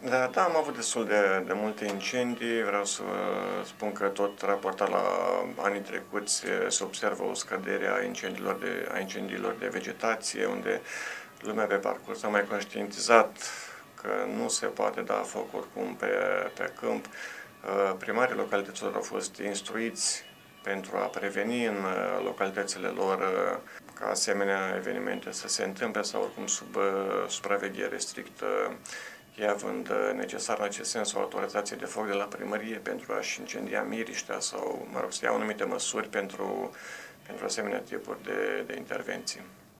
Da, am avut destul de multe incendii. Vreau să vă spun că tot raportat la anii trecuți se observă o scădere a incendiilor de vegetație, unde lumea pe parcurs a mai conștientizat că nu se poate da foc oricum pe câmp. Primarii localităților au fost instruiți pentru a preveni în localitățile lor ca asemenea evenimente să se întâmple sau oricum sub supraveghere strictă, ei având necesar în acest sens o autorizație de foc de la primărie pentru a-și incendia miriștea sau, mă rog, să iau anumite măsuri pentru asemenea tipuri de intervenții.